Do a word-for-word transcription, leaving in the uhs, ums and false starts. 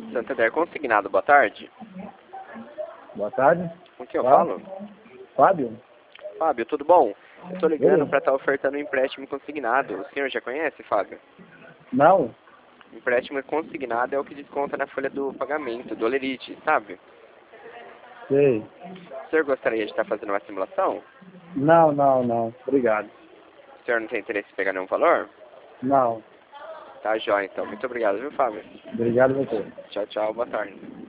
Santander Consignado, boa tarde. Boa tarde. Com quem eu Fábio. falo? Fábio? Fábio, tudo bom? Eu tô ligando Beleza. para estar ofertando um empréstimo consignado. O senhor já conhece, Fábio? Não? Empréstimo consignado é o que desconta na folha do pagamento, do Olerite, sabe? Sei. O senhor gostaria de estar fazendo uma simulação? Não, não, não. Obrigado. O senhor não tem interesse em pegar nenhum valor? Não. Tá, jóia, então. Muito obrigado, viu, Fábio? Obrigado a você. Tchau, tchau. Boa tarde.